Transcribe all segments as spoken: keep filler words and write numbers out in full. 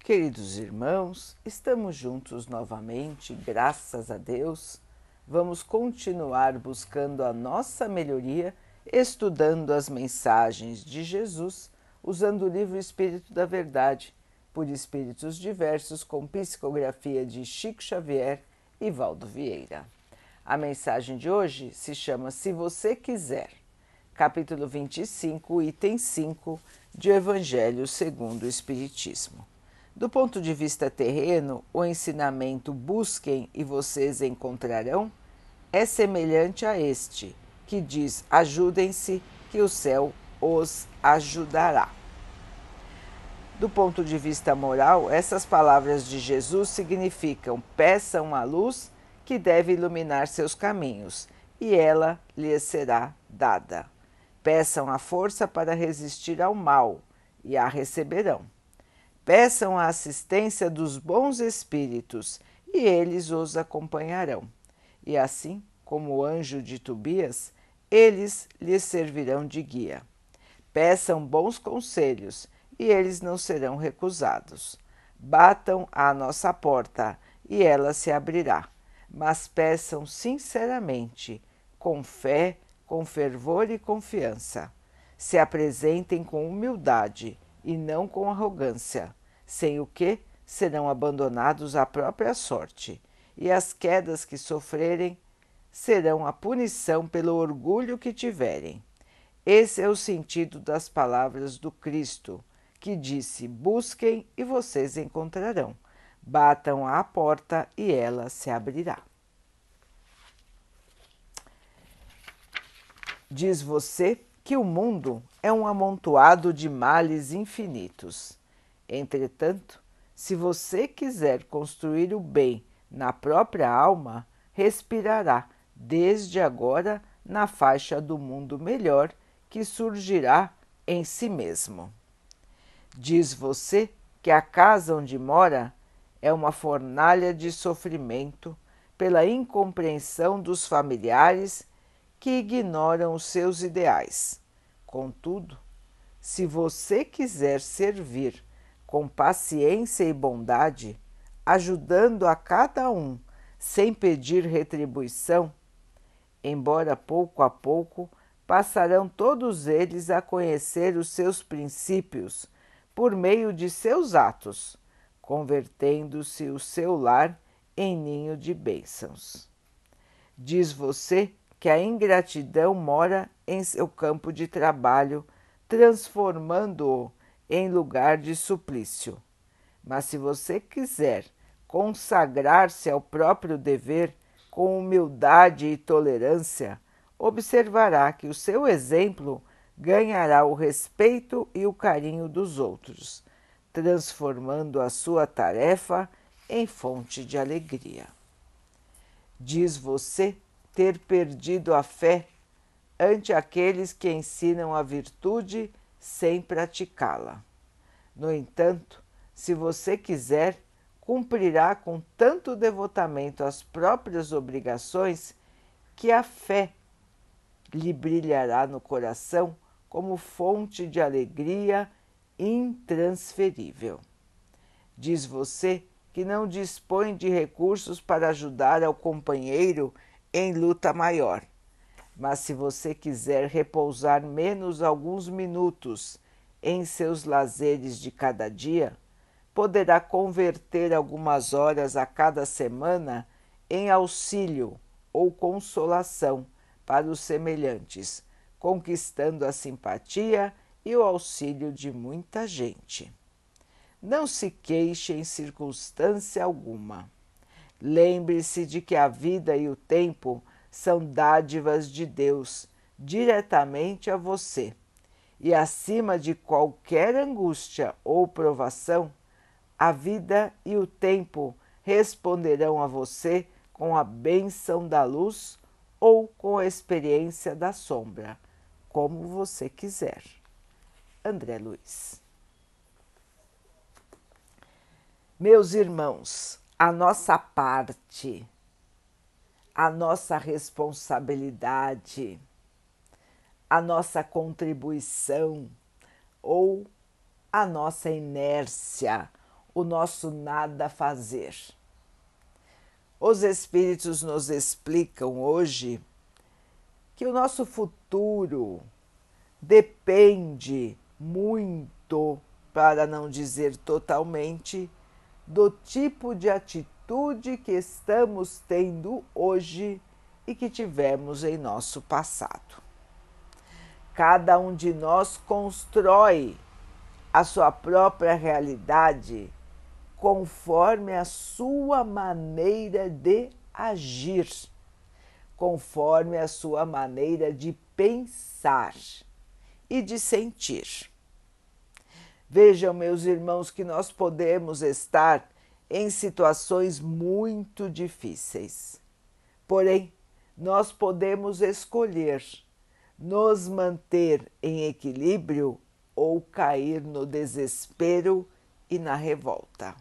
Queridos irmãos, estamos juntos novamente, graças a Deus. Vamos continuar buscando a nossa melhoria, estudando as mensagens de Jesus, usando o livro Espírito da Verdade, por espíritos diversos, com psicografia de Chico Xavier e Valdo Vieira. A mensagem de hoje se chama Se Você Quiser, capítulo vinte e cinco, item cinco, de Evangelho segundo o Espiritismo. Do ponto de vista terreno, o ensinamento busquem e vocês encontrarão é semelhante a este, que diz ajudem-se que o céu os ajudará. Do ponto de vista moral, essas palavras de Jesus significam peçam a luz que deve iluminar seus caminhos e ela lhes será dada. Peçam a força para resistir ao mal e a receberão. Peçam a assistência dos bons espíritos e eles os acompanharão. E assim, como o anjo de Tobias, eles lhes servirão de guia. Peçam bons conselhos e eles não serão recusados. Batam à nossa porta e ela se abrirá. Mas peçam sinceramente, com fé, com fervor e confiança. Se apresentem com humildade e não com arrogância, sem o que serão abandonados à própria sorte, e as quedas que sofrerem serão a punição pelo orgulho que tiverem. Esse é o sentido das palavras do Cristo, que disse: busquem e vocês encontrarão, batam à porta e ela se abrirá. Diz você que o mundo é um amontoado de males infinitos. Entretanto, se você quiser construir o bem na própria alma, respirará desde agora na faixa do mundo melhor que surgirá em si mesmo. Diz você que a casa onde mora é uma fornalha de sofrimento pela incompreensão dos familiares que ignoram os seus ideais. Contudo, se você quiser servir com paciência e bondade, ajudando a cada um sem pedir retribuição, embora pouco a pouco passarão todos eles a conhecer os seus princípios por meio de seus atos, convertendo-se o seu lar em ninho de bênçãos. Diz você que a ingratidão mora em seu campo de trabalho, transformando-o em lugar de suplício. Mas se você quiser consagrar-se ao próprio dever com humildade e tolerância, observará que o seu exemplo ganhará o respeito e o carinho dos outros, transformando a sua tarefa em fonte de alegria. Diz você ter perdido a fé ante aqueles que ensinam a virtude sem praticá-la. No entanto, se você quiser, cumprirá com tanto devotamento as próprias obrigações que a fé lhe brilhará no coração como fonte de alegria intransferível. Diz você que não dispõe de recursos para ajudar ao companheiro em luta maior. Mas se você quiser repousar menos alguns minutos em seus lazeres de cada dia, poderá converter algumas horas a cada semana em auxílio ou consolação para os semelhantes, conquistando a simpatia e o auxílio de muita gente. Não se queixe em circunstância alguma. Lembre-se de que a vida e o tempo são dádivas de Deus diretamente a você, e acima de qualquer angústia ou provação, a vida e o tempo responderão a você com a bênção da luz ou com a experiência da sombra, como você quiser. André Luiz. Meus irmãos, a nossa parte, a nossa responsabilidade, a nossa contribuição ou a nossa inércia o nosso nada fazer. Os Espíritos nos explicam hoje que o nosso futuro depende muito, para não dizer totalmente, do tipo de atitude que estamos tendo hoje e que tivemos em nosso passado. Cada um de nós constrói a sua própria realidade conforme a sua maneira de agir, conforme a sua maneira de pensar e de sentir. Vejam, meus irmãos, que nós podemos estar em situações muito difíceis. Porém, nós podemos escolher nos manter em equilíbrio ou cair no desespero e na revolta.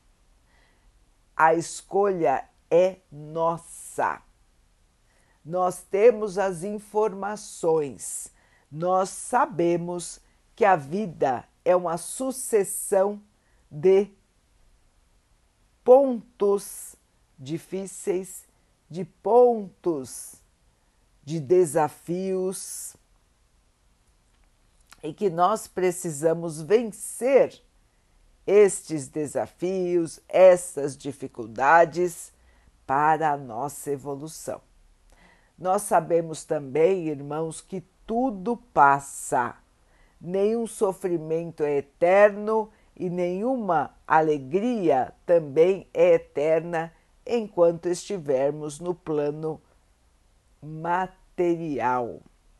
A escolha é nossa. Nós temos as informações, nós sabemos que a vida é uma sucessão de pontos difíceis, de pontos de desafios, e que nós precisamos vencer estes desafios, essas dificuldades para a nossa evolução. Nós sabemos também, irmãos, que tudo passa. Nenhum sofrimento é eterno e nenhuma alegria também é eterna enquanto estivermos no plano material.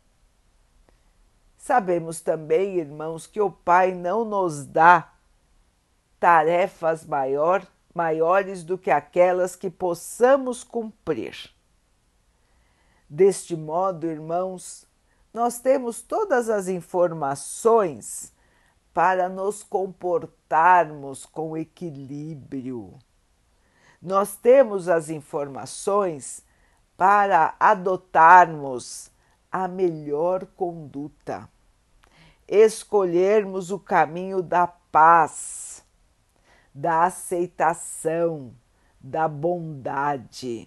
Sabemos também, irmãos, que o Pai não nos dá tarefas maior, maiores do que aquelas que possamos cumprir. Deste modo, irmãos, nós temos todas as informações para nos comportarmos com equilíbrio. Nós temos as informações para adotarmos a melhor conduta, escolhermos o caminho da paz, da aceitação, da bondade.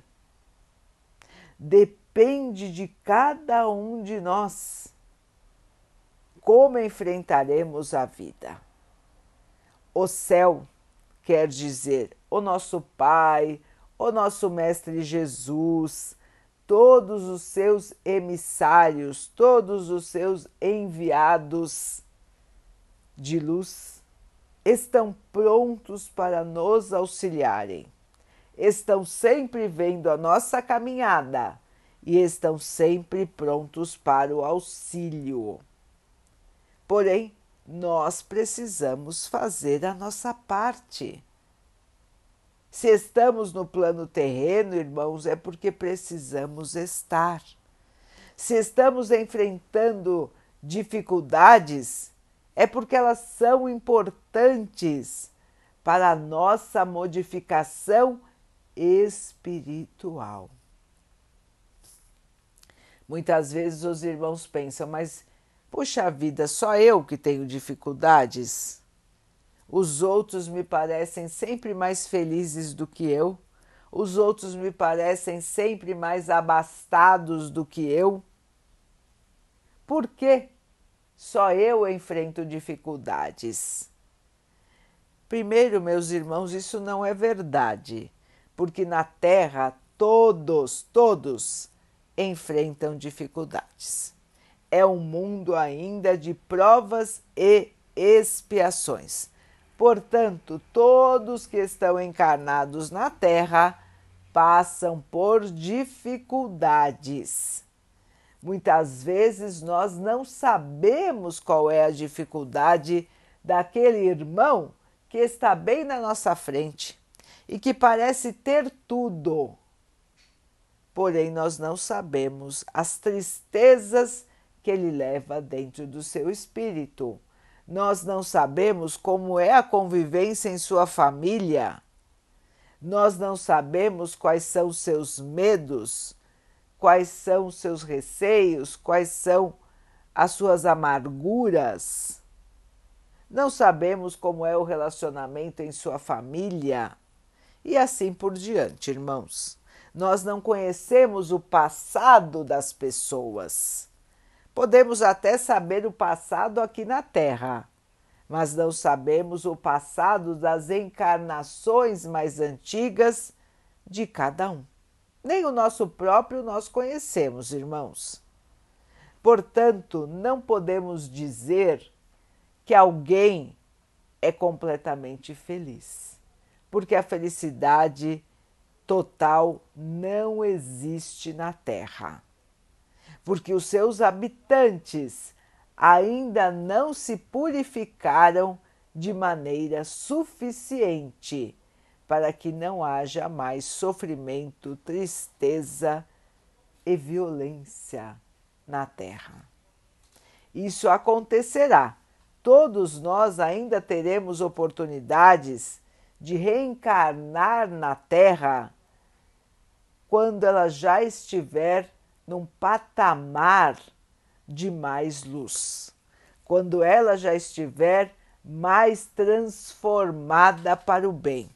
Depende de cada um de nós como enfrentaremos a vida. O céu quer dizer o nosso Pai, o nosso Mestre Jesus, todos os seus emissários, todos os seus enviados de luz estão prontos para nos auxiliarem. Estão sempre vendo a nossa caminhada e estão sempre prontos para o auxílio. Porém, nós precisamos fazer a nossa parte. Se estamos no plano terreno, irmãos, é porque precisamos estar. Se estamos enfrentando dificuldades, é porque elas são importantes para a nossa modificação espiritual. Muitas vezes os irmãos pensam, mas, puxa vida, só eu que tenho dificuldades? Os outros me parecem sempre mais felizes do que eu, os outros me parecem sempre mais abastados do que eu. Por que só eu enfrento dificuldades? Primeiro, meus irmãos, isso não é verdade, porque na Terra todos, todos enfrentam dificuldades. É um mundo ainda de provas e expiações. Portanto, todos que estão encarnados na Terra passam por dificuldades. Muitas vezes nós não sabemos qual é a dificuldade daquele irmão que está bem na nossa frente e que parece ter tudo. Porém, nós não sabemos as tristezas que ele leva dentro do seu espírito. Nós não sabemos como é a convivência em sua família. Nós não sabemos quais são os seus medos, quais são os seus receios, quais são as suas amarguras. não sabemos como é o relacionamento em sua família e assim por diante, irmãos. Nós não conhecemos o passado das pessoas. Podemos até saber o passado aqui na Terra, mas não sabemos o passado das encarnações mais antigas de cada um. Nem o nosso próprio nós conhecemos, irmãos. Portanto, não podemos dizer que alguém é completamente feliz, porque a felicidade total não existe na Terra, porque os seus habitantes ainda não se purificaram de maneira suficiente para que não haja mais sofrimento, tristeza e violência na Terra. Isso acontecerá. Todos nós ainda teremos oportunidades de reencarnar na Terra quando ela já estiver num patamar de mais luz, quando ela já estiver mais transformada para o bem.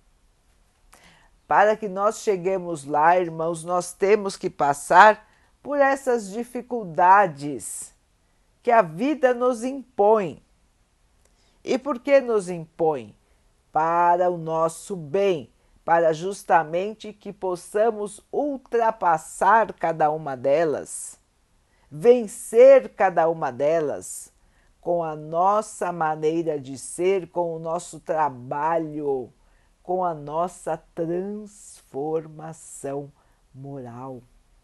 Para que nós cheguemos lá, irmãos, nós temos que passar por essas dificuldades que a vida nos impõe. E por que nos impõe? Para o nosso bem, para justamente que possamos ultrapassar cada uma delas, vencer cada uma delas com a nossa maneira de ser, com o nosso trabalho, com a nossa transformação moral.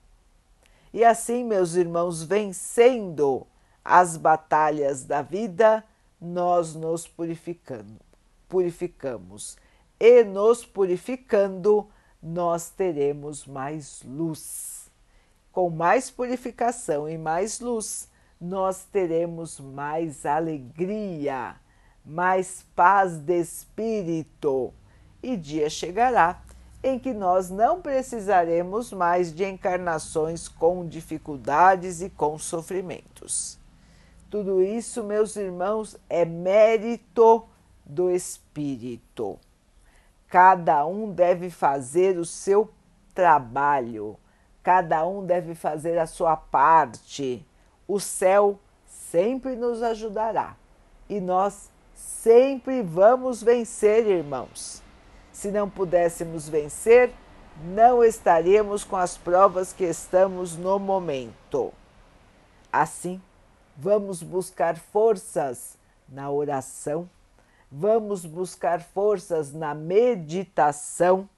E assim, meus irmãos, vencendo as batalhas da vida, nós nos purificamos, purificamos. E nos purificando, nós teremos mais luz. Com mais purificação e mais luz, nós teremos mais alegria, mais paz de espírito. E dia chegará em que nós não precisaremos mais de encarnações com dificuldades e com sofrimentos. Tudo isso, meus irmãos, é mérito do Espírito. Cada um deve fazer o seu trabalho, cada um deve fazer a sua parte. O céu sempre nos ajudará e nós sempre vamos vencer, irmãos. Se não pudéssemos vencer, não estaríamos com as provas que estamos no momento. Assim, vamos buscar forças na oração, vamos buscar forças na meditação,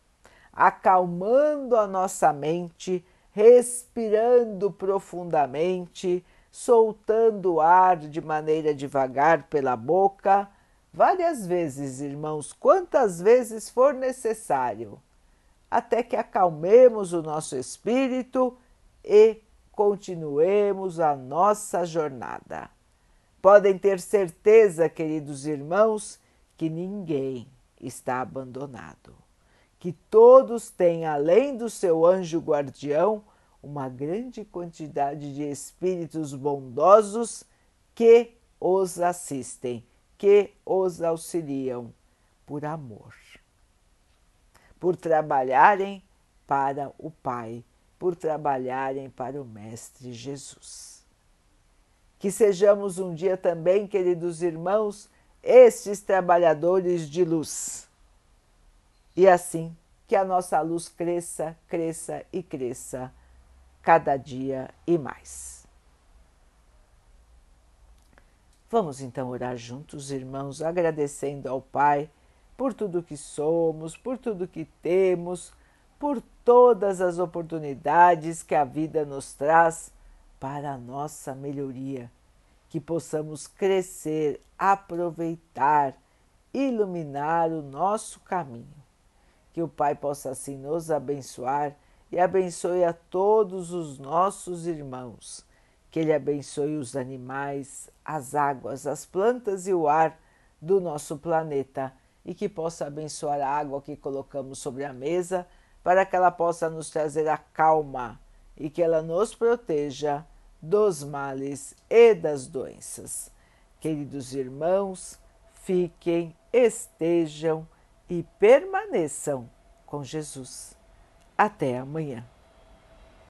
acalmando a nossa mente, respirando profundamente, soltando o ar de maneira devagar pela boca, várias vezes, irmãos, quantas vezes for necessário, até que acalmemos o nosso espírito e continuemos a nossa jornada. Podem ter certeza, queridos irmãos, que ninguém está abandonado, que todos têm, além do seu anjo guardião, uma grande quantidade de espíritos bondosos que os assistem, que os auxiliam por amor, por trabalharem para o Pai, por trabalharem para o Mestre Jesus. Que sejamos um dia também, queridos irmãos, estes trabalhadores de luz. E assim, que a nossa luz cresça, cresça e cresça cada dia e mais. Vamos então orar juntos, irmãos, agradecendo ao Pai por tudo que somos, por tudo que temos, por todas as oportunidades que a vida nos traz para a nossa melhoria, que possamos crescer, aproveitar, iluminar o nosso caminho. Que o Pai possa assim nos abençoar e abençoe a todos os nossos irmãos. Que Ele abençoe os animais, as águas, as plantas e o ar do nosso planeta e que possa abençoar a água que colocamos sobre a mesa para que ela possa nos trazer a calma e que ela nos proteja dos males e das doenças. Queridos irmãos, fiquem, estejam e permaneçam com Jesus. Até amanhã.